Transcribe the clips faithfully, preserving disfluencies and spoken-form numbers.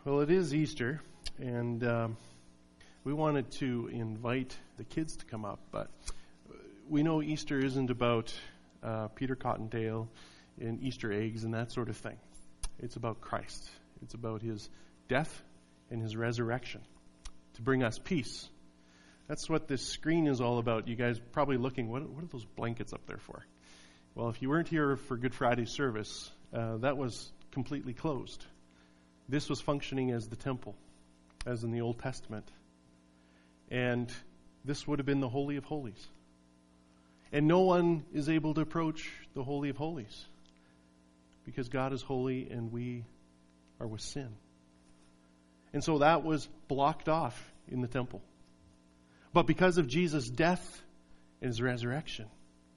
Well, it is Easter, and um, we wanted to invite the kids to come up, but we know Easter isn't about uh, Peter Cottontail and Easter eggs and that sort of thing. It's about Christ. It's about his death and his resurrection to bring us peace. That's what this screen is all about. You guys probably looking, what, what are those blankets up there for? Well, if you weren't here for Good Friday service, uh, that was completely closed. This was functioning as the temple, as in the Old Testament. And this would have been the Holy of Holies. And no one is able to approach the Holy of Holies because God is holy and we are with sin. And so that was blocked off in the temple. But because of Jesus' death and his resurrection,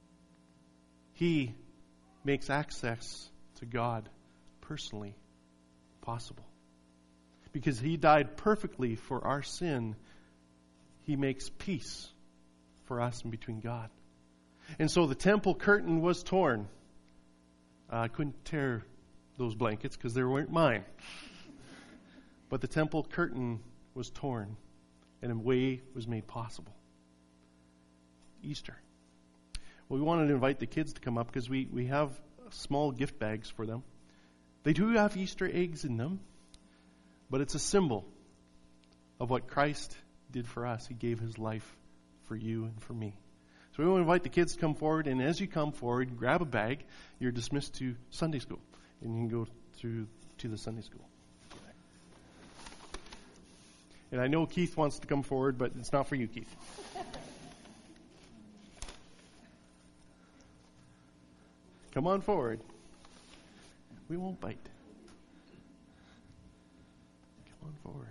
he makes access to God personally possible. Because he died perfectly for our sin, he makes peace for us and between God. And so the temple curtain was torn. Uh, I couldn't tear those blankets because they weren't mine. But the temple curtain was torn and a way was made possible. Easter. Well, we wanted to invite the kids to come up because we, we have small gift bags for them. They do have Easter eggs in them, but it's a symbol of what Christ did for us. He gave his life for you and for me. So we want to invite the kids to come forward, and as you come forward, grab a bag. You're dismissed to Sunday school, and you can go through to the Sunday school. And I know Keith wants to come forward, but it's not for you, Keith. Come on forward. We won't bite. Come on forward.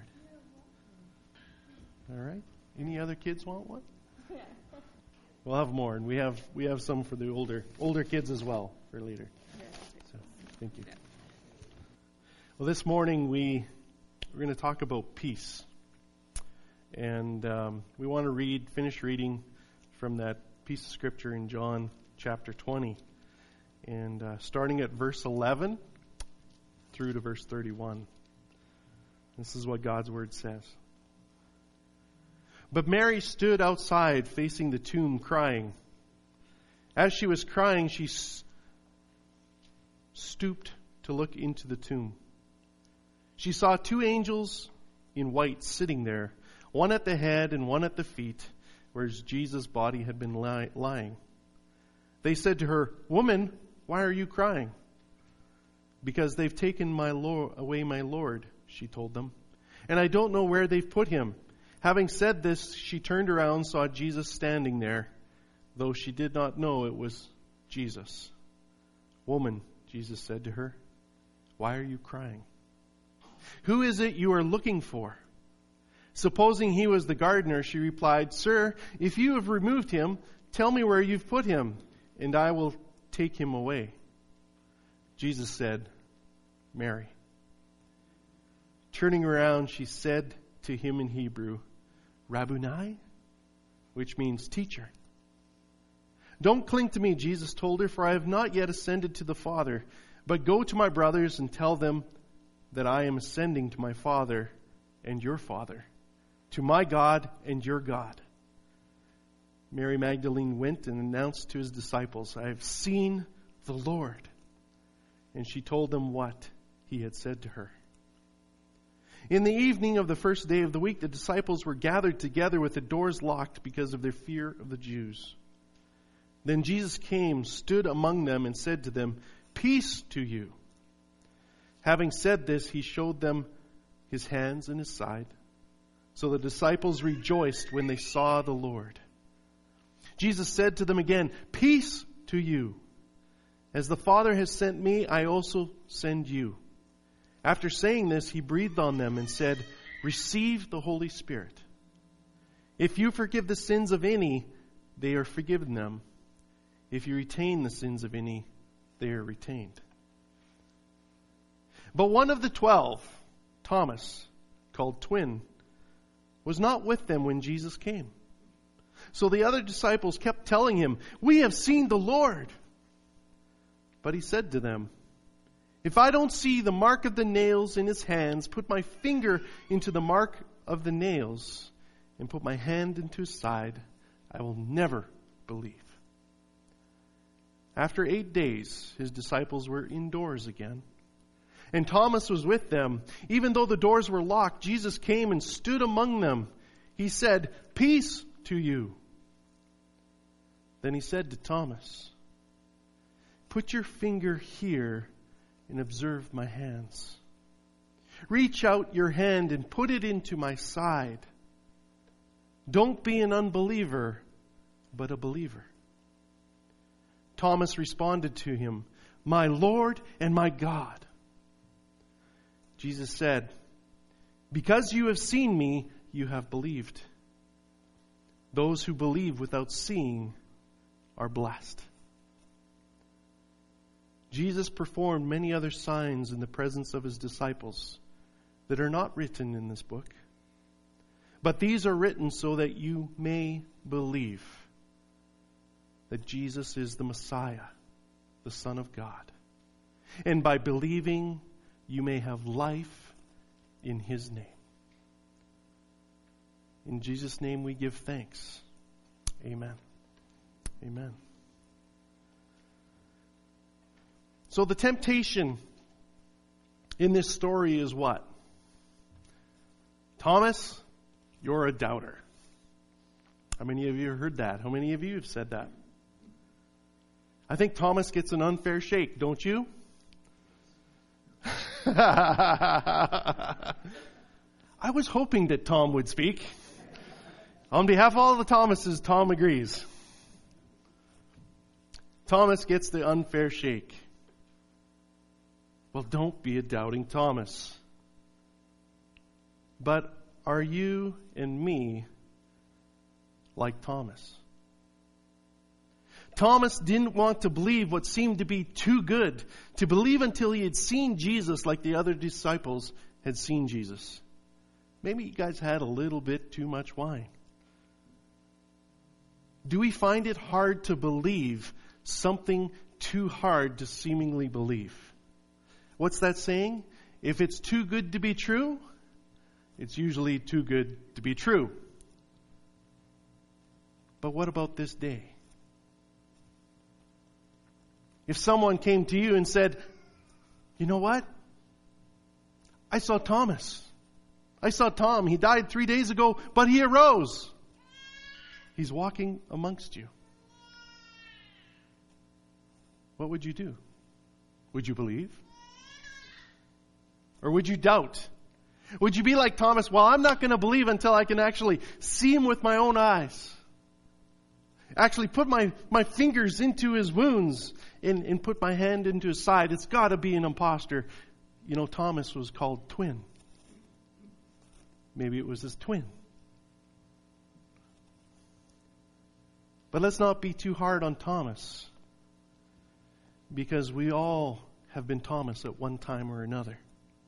All right. Any other kids want one? We'll have more, and we have we have some for the older older kids as well for later. So, thank you. Well, this morning we we're going to talk about peace, and um, we want to read finish reading from that piece of scripture in John chapter twenty. And uh, starting at verse eleven through to verse thirty-one. This is what God's word says. But Mary stood outside facing the tomb crying. As she was crying, she s- stooped to look into the tomb. She saw two angels in white sitting there, one at the head and one at the feet, where Jesus' body had been li- lying. They said to her, "Woman, why are you crying?" "Because they've taken my Lord, away my Lord," she told them, "and I don't know where they've put him." Having said this, she turned around and saw Jesus standing there, though she did not know it was Jesus. "Woman," Jesus said to her, "why are you crying? Who is it you are looking for?" Supposing he was the gardener, she replied, "Sir, if you have removed him, tell me where you've put him, and I will take him away." Jesus said, "Mary." Turning around, she said to him in Hebrew, "Rabboni," which means teacher. "Don't cling to me," Jesus told her, "for I have not yet ascended to the Father. But go to my brothers and tell them that I am ascending to my Father and your Father, to my God and your God." Mary Magdalene went and announced to his disciples, "I have seen the Lord." And she told them what he had said to her. In the evening of the first day of the week, the disciples were gathered together with the doors locked because of their fear of the Jews. Then Jesus came, stood among them, and said to them, "Peace to you." Having said this, he showed them his hands and his side. So the disciples rejoiced when they saw the Lord. Jesus said to them again, "Peace to you. As the Father has sent me, I also send you." After saying this, he breathed on them and said, "Receive the Holy Spirit. If you forgive the sins of any, they are forgiven them. If you retain the sins of any, they are retained." But one of the twelve, Thomas, called Twin, was not with them when Jesus came. So the other disciples kept telling him, "We have seen the Lord." But he said to them, If I don't see the mark of the nails in his hands, put my finger into the mark of the nails, and put my hand into his side, I will never believe. After eight days, his disciples were indoors again, and Thomas was with them. Even though the doors were locked, Jesus came and stood among them. He said, "Peace to you." Then he said to Thomas, "Put your finger here and observe my hands. Reach out your hand and put it into my side. Don't be an unbeliever, but a believer." Thomas responded to him, "My Lord and my God." Jesus said, "Because you have seen me, you have believed. Those who believe without seeing are blessed." Jesus performed many other signs in the presence of his disciples that are not written in this book. But these are written so that you may believe that Jesus is the Messiah, the Son of God. And by believing, you may have life in his name. In Jesus' name we give thanks. Amen. Amen. So the temptation in this story is what? Thomas, you're a doubter. How many of you have heard that? How many of you have said that? I think Thomas gets an unfair shake, don't you? I was hoping that Tom would speak. On behalf of all the Thomases, Tom agrees. Thomas gets the unfair shake. Well, don't be a doubting Thomas. But are you and me like Thomas? Thomas didn't want to believe what seemed to be too good, to believe until he had seen Jesus like the other disciples had seen Jesus. Maybe you guys had a little bit too much wine. Do we find it hard to believe something too hard to seemingly believe? What's that saying? If it's too good to be true, it's usually too good to be true. But what about this day? If someone came to you and said, "You know what? I saw Thomas. I saw Tom. He died three days ago, but he arose. He's walking amongst you." What would you do? Would you believe? Or would you doubt? Would you be like Thomas? "Well, I'm not going to believe until I can actually see him with my own eyes. Actually put my, my fingers into his wounds and, and put my hand into his side. It's got to be an imposter." You know, Thomas was called twin. Maybe it was his twin. But let's not be too hard on Thomas, because we all have been Thomas at one time or another.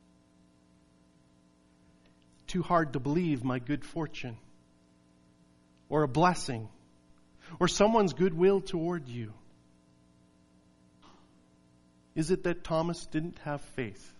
Too hard to believe my good fortune, or a blessing, or someone's goodwill toward you. Is it that Thomas didn't have faith?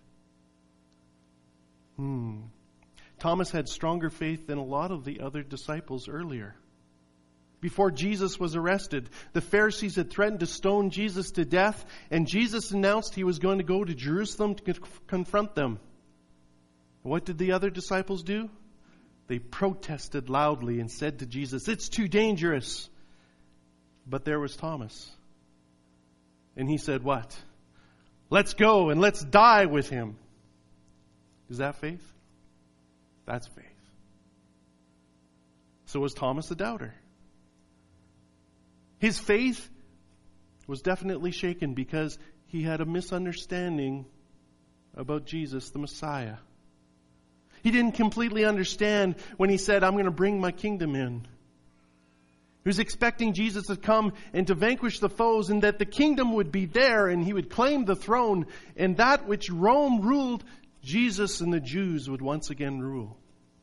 Hmm. Thomas had stronger faith than a lot of the other disciples earlier. Before Jesus was arrested, the Pharisees had threatened to stone Jesus to death, and Jesus announced he was going to go to Jerusalem to confront them. What did the other disciples do? They protested loudly and said to Jesus, "It's too dangerous." But there was Thomas. And he said, what? "Let's go and let's die with him." Is that faith? That's faith. So was Thomas a doubter? His faith was definitely shaken because he had a misunderstanding about Jesus, the Messiah. He didn't completely understand when he said, "I'm going to bring my kingdom in." He was expecting Jesus to come and to vanquish the foes, and that the kingdom would be there and he would claim the throne, and that which Rome ruled, Jesus and the Jews would once again rule.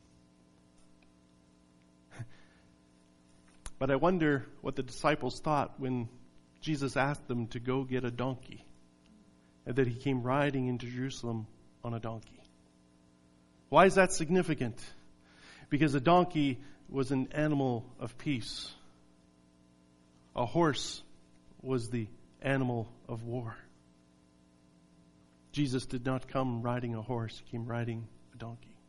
But I wonder what the disciples thought when Jesus asked them to go get a donkey and that he came riding into Jerusalem on a donkey. Why is that significant? Because a donkey was an animal of peace. A horse was the animal of war. Jesus did not come riding a horse. He came riding a donkey.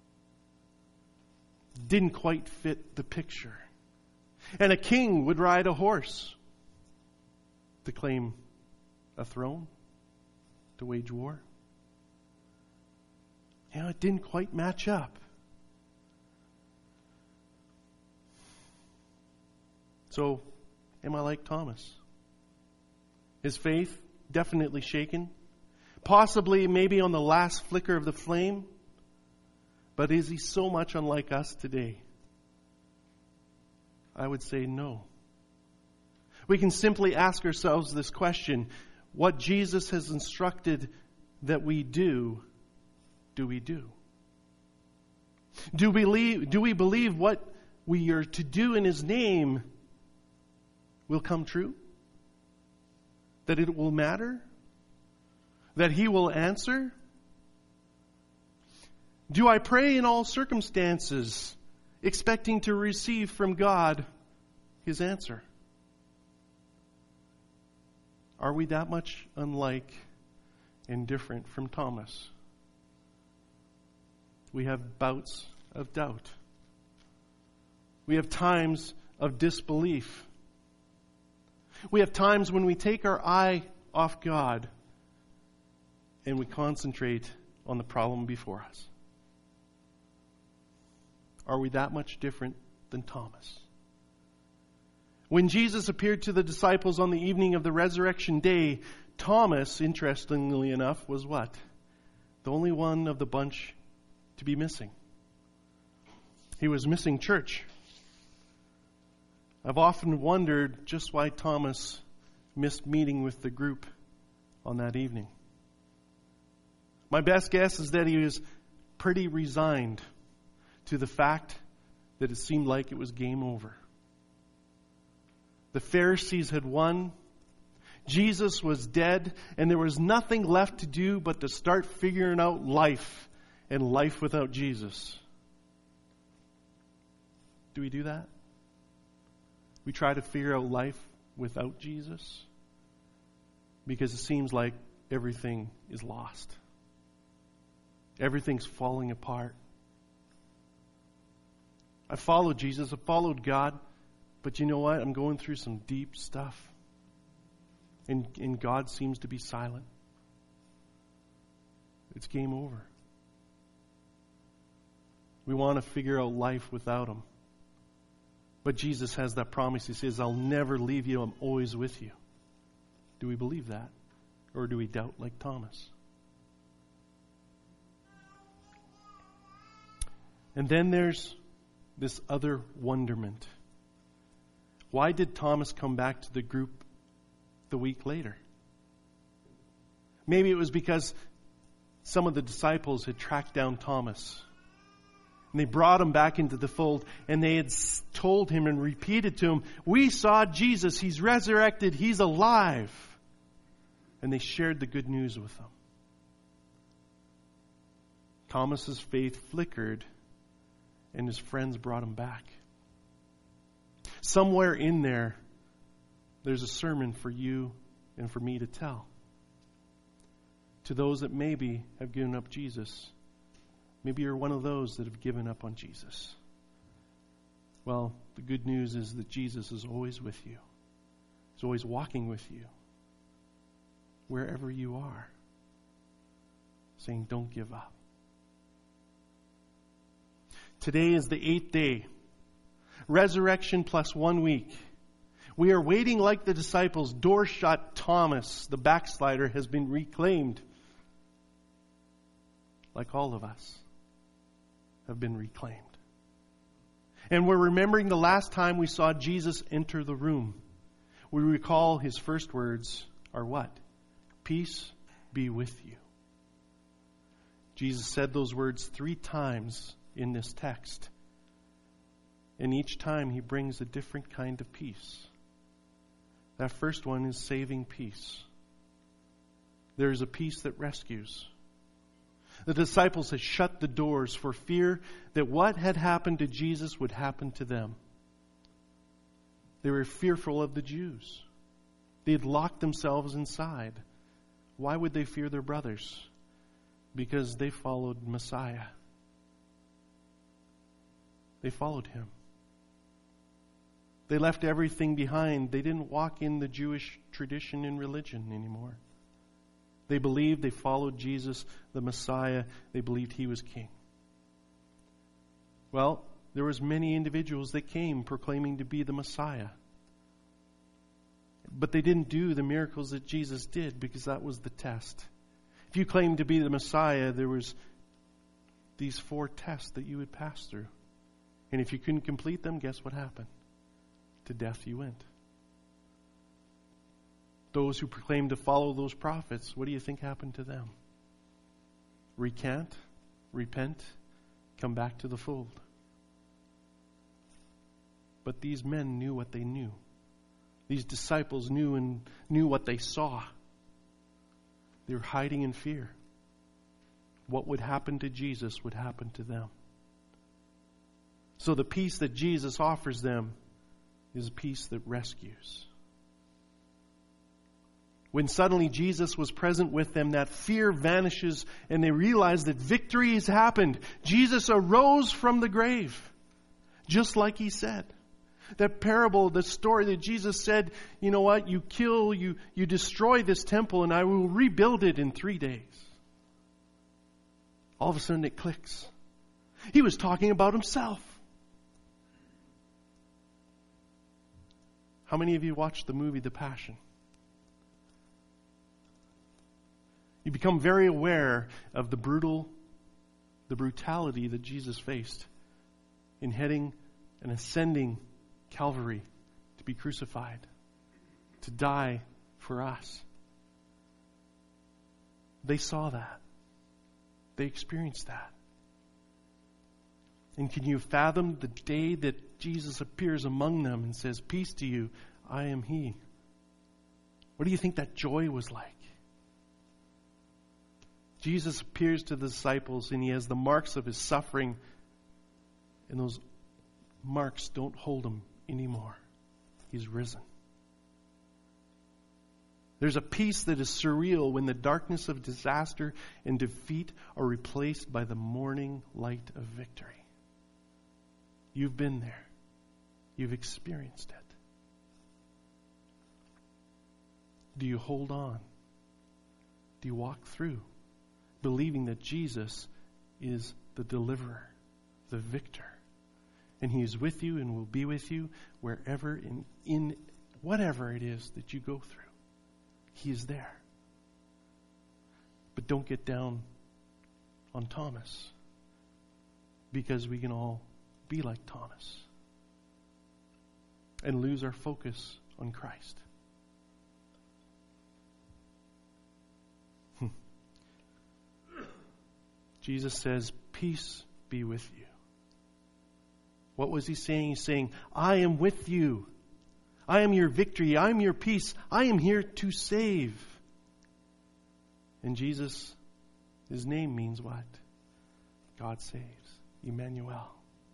Didn't quite fit the picture. And a king would ride a horse to claim a throne, to wage war. You know, it didn't quite match up. So, am I like Thomas? His faith definitely shaken. Possibly maybe on the last flicker of the flame. But is he so much unlike us today? I would say no. We can simply ask ourselves this question: what Jesus has instructed that we do, do we do? Do we believe, do we believe what we are to do in His name will come true? That it will matter? That He will answer? Do I pray in all circumstances, expecting to receive from God His answer? Are we that much unlike and different from Thomas? We have bouts of doubt. We have times of disbelief. We have times when we take our eye off God and we concentrate on the problem before us. Are we that much different than Thomas? When Jesus appeared to the disciples on the evening of the resurrection day, Thomas, interestingly enough, was what? The only one of the bunch to be missing. He was missing church. I've often wondered just why Thomas missed meeting with the group on that evening. My best guess is that he was pretty resigned to the fact that it seemed like it was game over. The Pharisees had won. Jesus was dead, and there was nothing left to do but to start figuring out life and life without Jesus. Do we do that? We try to figure out life without Jesus because it seems like everything is lost. Everything's falling apart. I followed Jesus. I followed God. But you know what? I'm going through some deep stuff. And, and God seems to be silent. It's game over. We want to figure out life without Him. But Jesus has that promise. He says, I'll never leave you. I'm always with you. Do we believe that? Or do we doubt like Thomas? And then there's this other wonderment. Why did Thomas come back to the group the week later? Maybe it was because some of the disciples had tracked down Thomas. And they brought him back into the fold. And they had told him and repeated to him, we saw Jesus. He's resurrected. He's alive. And they shared the good news with him. Thomas's faith flickered. And his friends brought him back. Somewhere in there, there's a sermon for you and for me to tell. To those that maybe have given up Jesus. Maybe you're one of those that have given up on Jesus. Well, the good news is that Jesus is always with you. He's always walking with you. Wherever you are. Saying, don't give up. Today is the eighth day. Resurrection plus one week. We are waiting like the disciples. Door shut. Thomas, the backslider, has been reclaimed. Like all of us have been reclaimed. And we're remembering the last time we saw Jesus enter the room. We recall His first words are what? Peace be with you. Jesus said those words three times in this text. And each time He brings a different kind of peace. That first one is saving peace. there is a peace that rescues. The disciples had shut the doors for fear that what had happened to Jesus would happen to them. They were fearful of the Jews. They had locked themselves inside. Why would they fear their brothers? Because they followed Messiah. They followed him. They left everything behind. They didn't walk in the Jewish tradition and religion anymore. They believed, they followed Jesus, the Messiah. They believed he was king. Well, there was many individuals that came proclaiming to be the Messiah. But they didn't do the miracles that Jesus did because that was the test. If you claimed to be the Messiah, there was these four tests that you would pass through. And if you couldn't complete them, guess what happened? To death you went. Those who proclaimed to follow those prophets, what do you think happened to them? Recant, repent, come back to the fold. But these men knew what they knew. These disciples knew and knew what they saw. They were hiding in fear. What would happen to Jesus would happen to them. So the peace that Jesus offers them is a peace that rescues. When suddenly Jesus was present with them, that fear vanishes and they realize that victory has happened. Jesus arose from the grave, just like he said. That parable, the story that Jesus said, you know what, you kill, you, you destroy this temple and I will rebuild it in three days. All of a sudden it clicks. He was talking about himself. How many of you watched the movie The Passion? You become very aware of the brutal, the brutality that Jesus faced in heading and ascending Calvary to be crucified, to die for us. They saw that. They experienced that. And can you fathom the day that Jesus appears among them and says, "Peace to you, I am He"? What do you think that joy was like? Jesus appears to the disciples and he has the marks of his suffering, and those marks don't hold him anymore. He's risen. There's a peace that is surreal when the darkness of disaster and defeat are replaced by the morning light of victory. You've been there. You've experienced it. Do you hold on? Do you walk through, believing that Jesus is the deliverer, the victor? And he is with you and will be with you wherever, in, in whatever it is that you go through. He is there. But don't get down on Thomas, because we can all be like Thomas and lose our focus on Christ. Jesus says, "Peace be with you." What was he saying? He's saying, I am with you. I am your victory. I am your peace. I am here to save. And Jesus, his name means what? God saves. Emmanuel.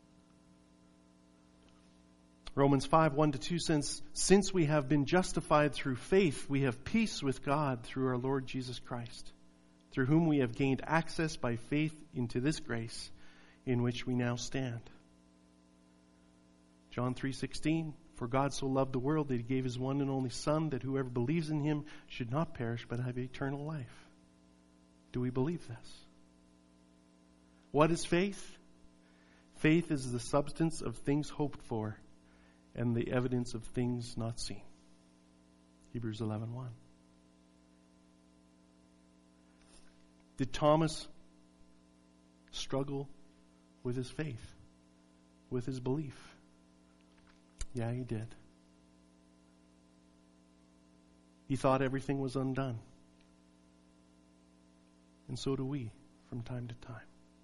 Romans five, one to two says, "Since we have been justified through faith, we have peace with God through our Lord Jesus Christ, through whom we have gained access by faith into this grace in which we now stand." John three sixteen, "For God so loved the world that he gave his one and only Son, that whoever believes in him should not perish but have eternal life." Do we believe this? What is faith? Faith is the substance of things hoped for and the evidence of things not seen. Hebrews eleven one. Did Thomas struggle with his faith, with his belief? Yeah, he did. He thought everything was undone. And so do we from time to time.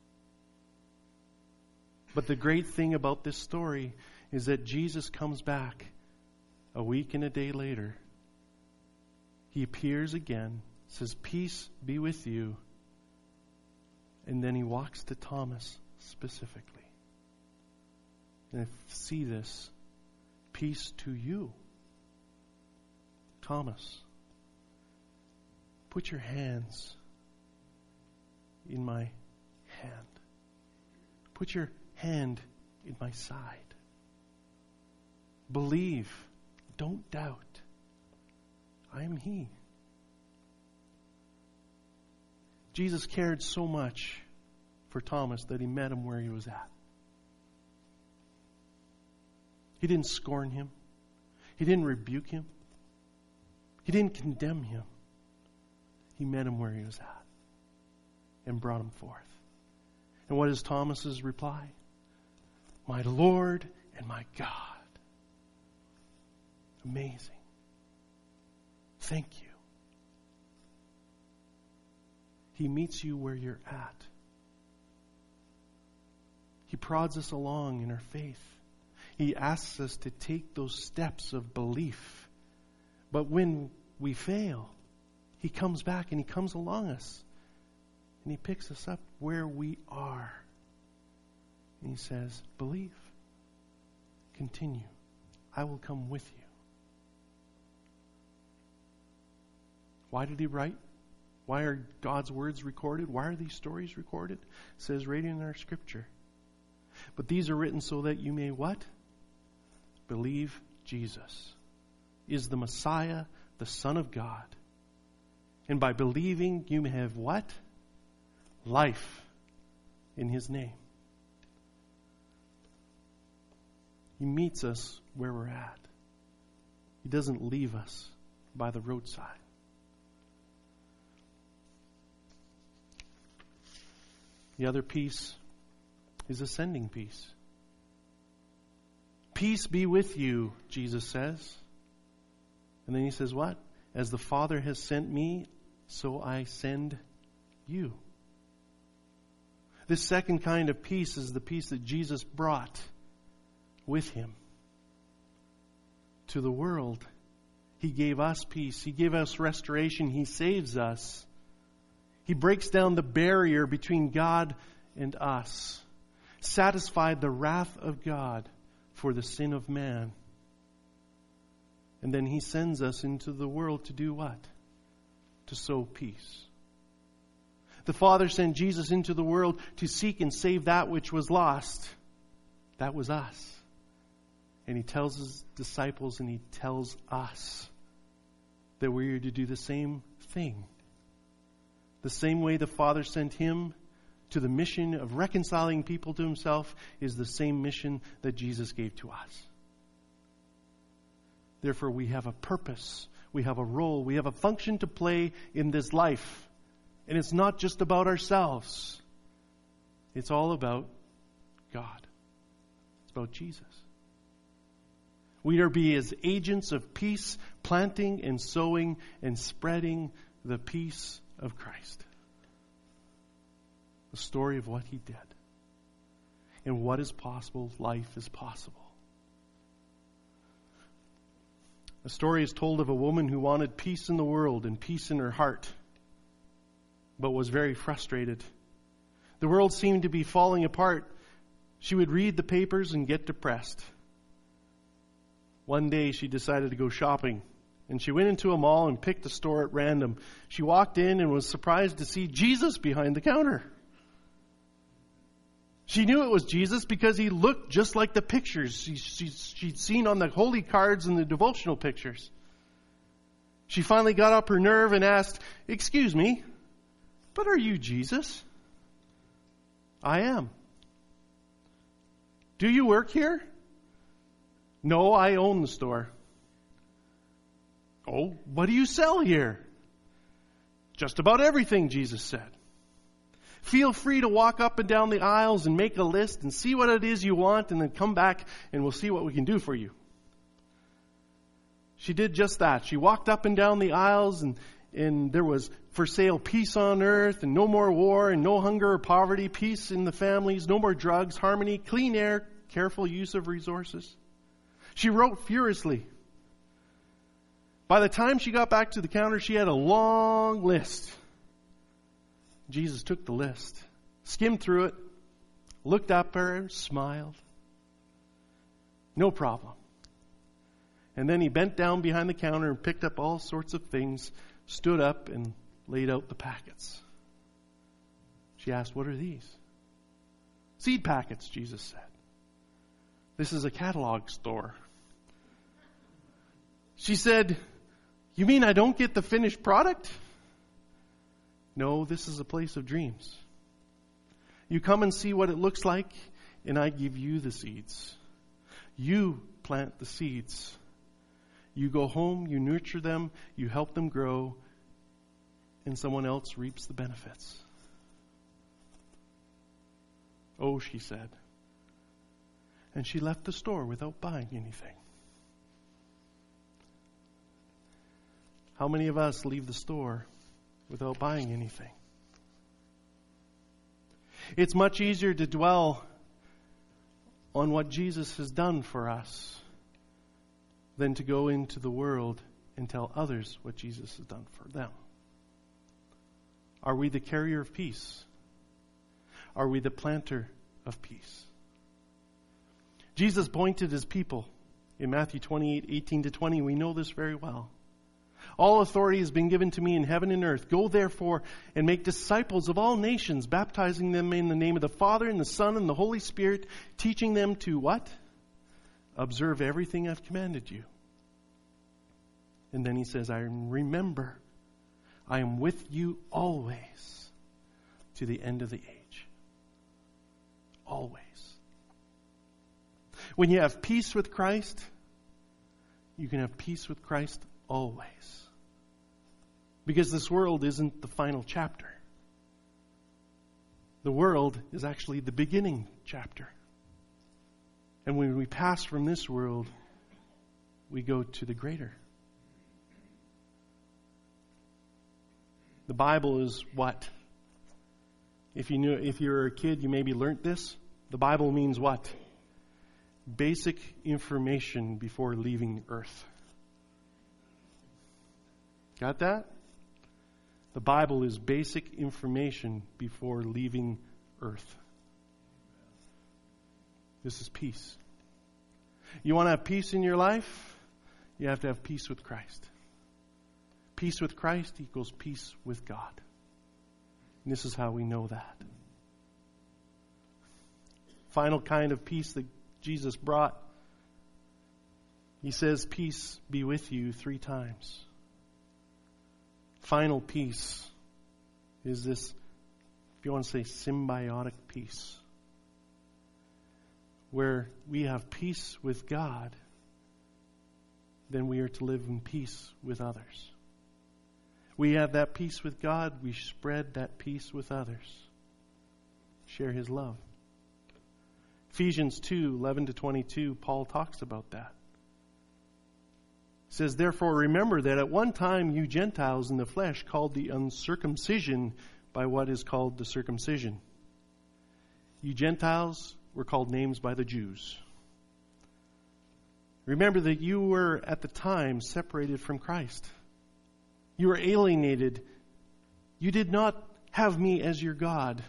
But the great thing about this story is that Jesus comes back a week and a day later. He appears again, says, peace be with you. And then he walks to Thomas specifically. And if see this, peace to you. Thomas, put your hands in my hand. Put your hand in my side. Believe. Don't doubt. I am He. Jesus cared so much for Thomas that He met him where he was at. He didn't scorn him. He didn't rebuke him. He didn't condemn him. He met him where he was at and brought him forth. And what is Thomas's reply? My Lord and my God. Amazing. Thank you. He meets you where you're at. He prods us along in our faith. He asks us to take those steps of belief. But when we fail, He comes back and He comes along us. And He picks us up where we are. And He says, believe. Continue. I will come with you. Why did He write? Why are God's words recorded? Why are these stories recorded? It says right in our scripture. But these are written so that you may what? Believe Jesus is the Messiah, the Son of God. And by believing, you may have what? Life in His name. He meets us where we're at. He doesn't leave us by the roadside. The other piece is ascending peace. Peace be with you, Jesus says. And then He says what? As the Father has sent me, so I send you. This second kind of peace is the peace that Jesus brought with Him to the world. He gave us peace. He gave us restoration. He saves us. He breaks down the barrier between God and us. Satisfied the wrath of God for the sin of man. And then He sends us into the world to do what? To sow peace. The Father sent Jesus into the world to seek and save that which was lost. That was us. And He tells His disciples and He tells us that we are to do the same thing. The same way the Father sent Him to the mission of reconciling people to Himself is the same mission that Jesus gave to us. Therefore, we have a purpose, we have a role, we have a function to play in this life. And it's not just about ourselves. It's all about God. It's about Jesus. We are to be as agents of peace, planting and sowing and spreading the peace of Christ. The story of what He did. And what is possible, life is possible. A story is told of a woman who wanted peace in the world and peace in her heart, but was very frustrated. The world seemed to be falling apart. She would read the papers and get depressed. One day she decided to go shopping. And she went into a mall and picked a store at random. She walked in and was surprised to see Jesus behind the counter. She knew it was Jesus because He looked just like the pictures she, she, she'd seen on the holy cards and the devotional pictures. She finally got up her nerve and asked, "Excuse me, but are you Jesus?" "I am." "Do you work here?" "No, I own the store." "Oh, what do you sell here?" "Just about everything," Jesus said. "Feel free to walk up and down the aisles and make a list and see what it is you want and then come back and we'll see what we can do for you." She did just that. She walked up and down the aisles and, and there was for sale peace on earth and no more war and no hunger or poverty, peace in the families, no more drugs, harmony, clean air, careful use of resources. She wrote furiously, By the time she got back to the counter, she had a long list. Jesus took the list, skimmed through it, looked up at her, smiled. No problem. And then he bent down behind the counter and picked up all sorts of things, stood up and laid out the packets. She asked, "What are these?" "Seed packets," Jesus said. "This is a catalog store." She said, "You mean I don't get the finished product?" "No, this is a place of dreams. You come and see what it looks like, and I give you the seeds. You plant the seeds. You go home, you nurture them, you help them grow, and someone else reaps the benefits." "Oh," she said. And she left the store without buying anything. How many of us leave the store without buying anything? It's much easier to dwell on what Jesus has done for us than to go into the world and tell others what Jesus has done for them. Are we the carrier of peace? Are we the planter of peace? Jesus pointed his people in Matthew twenty-eight, eighteen to twenty. We know this very well. "All authority has been given to me in heaven and earth. Go therefore and make disciples of all nations, baptizing them in the name of the Father and the Son and the Holy Spirit, teaching them to" what? "Observe everything I've commanded you." And then he says, "I remember, I am with you always to the end of the age." Always. When you have peace with Christ, you can have peace with Christ always. Because this world isn't the final chapter. The world is actually the beginning chapter. And when we pass from this world, we go to the greater. The Bible is what? If you knew, if you're a kid, you maybe learned this. The Bible means what? Basic information before leaving earth. Got that? The Bible is basic information before leaving earth. This is peace. You want to have peace in your life? You have to have peace with Christ. Peace with Christ equals peace with God. And this is how we know that. Final kind of peace that Jesus brought. He says, "Peace be with you," three times. Final peace is this, if you want to say, symbiotic peace, where we have peace with God, then we are to live in peace with others. We have that peace with God, we spread that peace with others. Share His love. Ephesians two, eleven to twenty-two, Paul talks about that. It says, "Therefore remember that at one time you Gentiles in the flesh, called the uncircumcision by what is called the circumcision." You Gentiles were called names by the Jews. Remember that you were at the time separated from Christ. You were alienated. You did not have me as your God.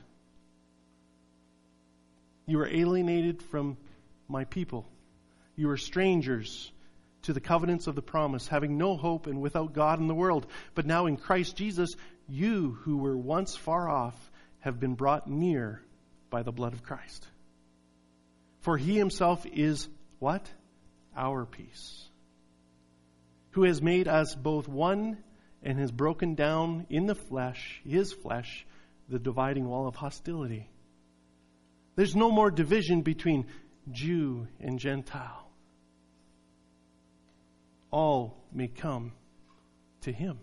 You were alienated from my people. You were strangers to the covenants of the promise, having no hope and without God in the world. But now in Christ Jesus, you who were once far off have been brought near by the blood of Christ. For He Himself is what? Our peace. Who has made us both one and has broken down in the flesh, His flesh, the dividing wall of hostility. There's no more division between Jew and Gentile. All may come to Him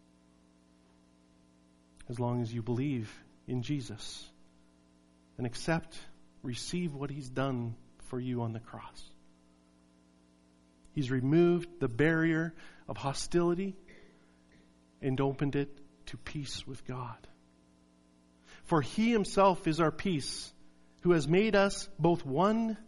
as long as you believe in Jesus and accept, receive what He's done for you on the cross. He's removed the barrier of hostility and opened it to peace with God. For He Himself is our peace, who has made us both one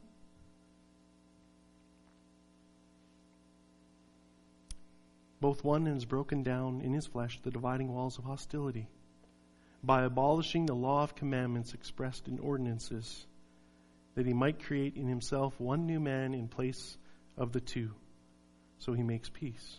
both one and has broken down in his flesh the dividing walls of hostility, by abolishing the law of commandments expressed in ordinances, that he might create in himself one new man in place of the two, so he makes peace,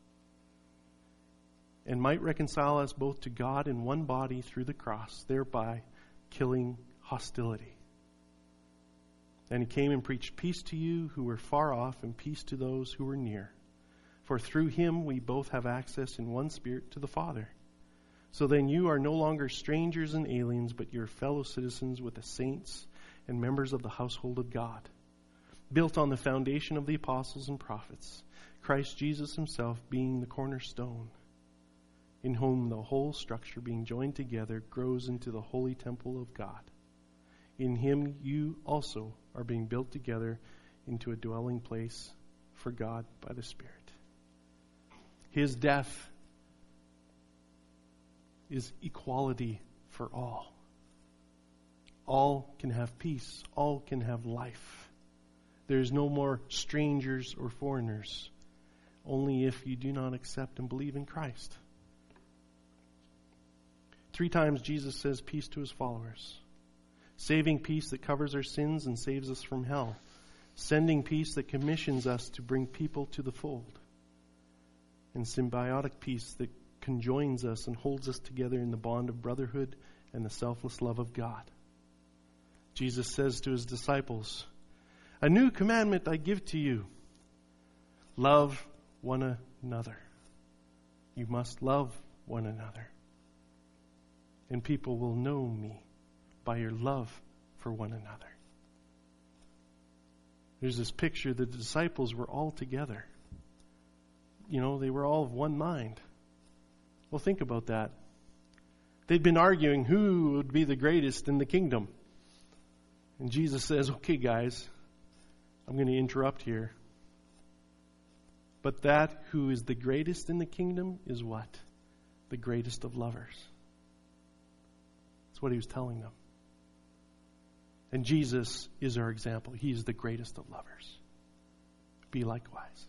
and might reconcile us both to God in one body through the cross, thereby killing hostility. And he came and preached peace to you who were far off, and peace to those who were near. For through him we both have access in one Spirit to the Father. So then you are no longer strangers and aliens, but you're fellow citizens with the saints and members of the household of God, built on the foundation of the apostles and prophets, Christ Jesus himself being the cornerstone, in whom the whole structure being joined together grows into the holy temple of God. In him you also are being built together into a dwelling place for God by the Spirit. His death is equality for all. All can have peace. All can have life. There is no more strangers or foreigners, only if you do not accept and believe in Christ. Three times Jesus says peace to his followers. Saving peace that covers our sins and saves us from hell. Sending peace that commissions us to bring people to the fold. And symbiotic peace that conjoins us and holds us together in the bond of brotherhood and the selfless love of God. Jesus says to his disciples, "A new commandment I give to you. Love one another." You must love one another. And people will know me by your love for one another. There's this picture that the disciples were all together. You know, they were all of one mind. Well, think about that. They'd been arguing who would be the greatest in the kingdom. And Jesus says, okay, guys, I'm going to interrupt here. But that who is the greatest in the kingdom is what? The greatest of lovers. That's what he was telling them. And Jesus is our example. He is the greatest of lovers. Be likewise.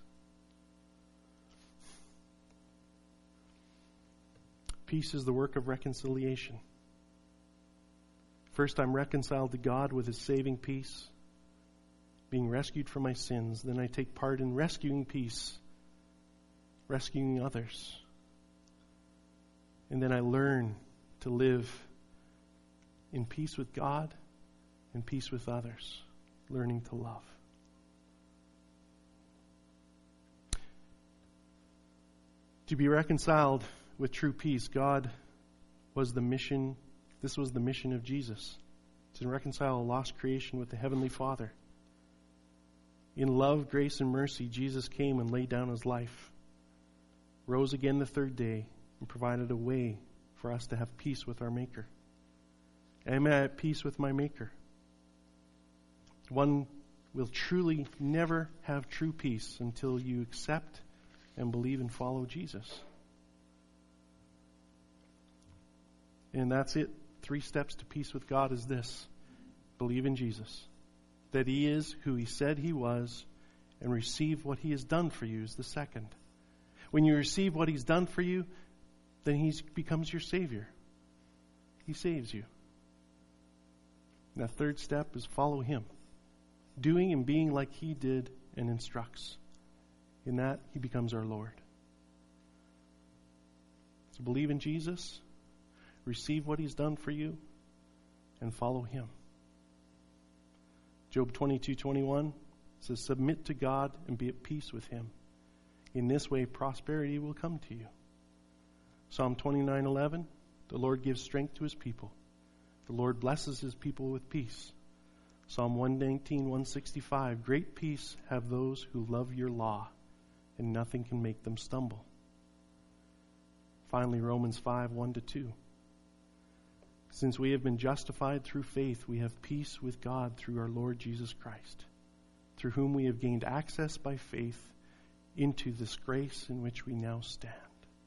Peace is the work of reconciliation. First, I'm reconciled to God with his saving peace, being rescued from my sins. Then I take part in rescuing peace, rescuing others. And then I learn to live in peace with God and peace with others, learning to love. To be reconciled with true peace, God was the mission, this was the mission of Jesus, to reconcile a lost creation with the Heavenly Father. In love, grace, and mercy, Jesus came and laid down his life, rose again the third day, and provided a way for us to have peace with our Maker. Am I at peace with my Maker? One will truly never have true peace until you accept and believe and follow Jesus. And that's it. Three steps to peace with God is this. Believe in Jesus. That he is who he said he was, and receive what he has done for you is the second. When you receive what he's done for you, then he becomes your Savior. He saves you. And the third step is follow him. Doing and being like he did and instructs. In that, he becomes our Lord. So believe in Jesus, receive what he's done for you, and follow him. Job twenty-two twenty-one says, submit to God and be at peace with him. In this way, prosperity will come to you. Psalm twenty-nine eleven, the Lord gives strength to his people. The Lord blesses his people with peace. Psalm one nineteen, one sixty-five, great peace have those who love your law, and nothing can make them stumble. Finally, Romans five, one to two. Since we have been justified through faith, we have peace with God through our Lord Jesus Christ, through whom we have gained access by faith into this grace in which we now stand.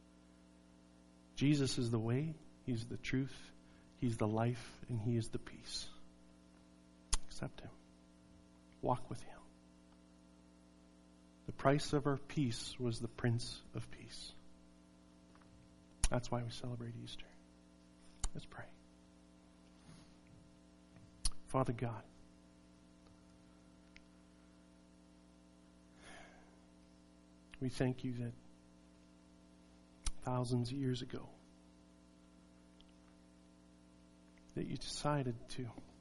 Jesus is the way, he's the truth, he's the life, and he is the peace. Accept him. Walk with him. The price of our peace was the Prince of Peace. That's why we celebrate Easter. Let's pray. Father God, we thank you that thousands of years ago, that you decided to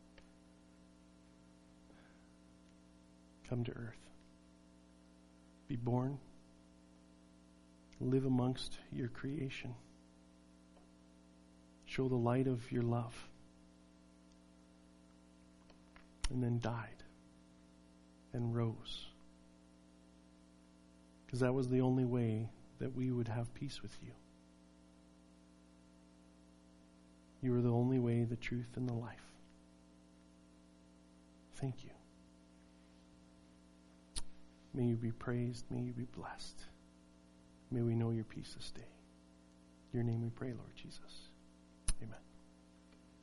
come to earth, be born, live amongst your creation, show the light of your love, and then died and rose. Because that was the only way that we would have peace with you. You are the only way, the truth, and the life. Thank you. May you be praised. May you be blessed. May we know your peace this day. In your name we pray, Lord Jesus. Amen.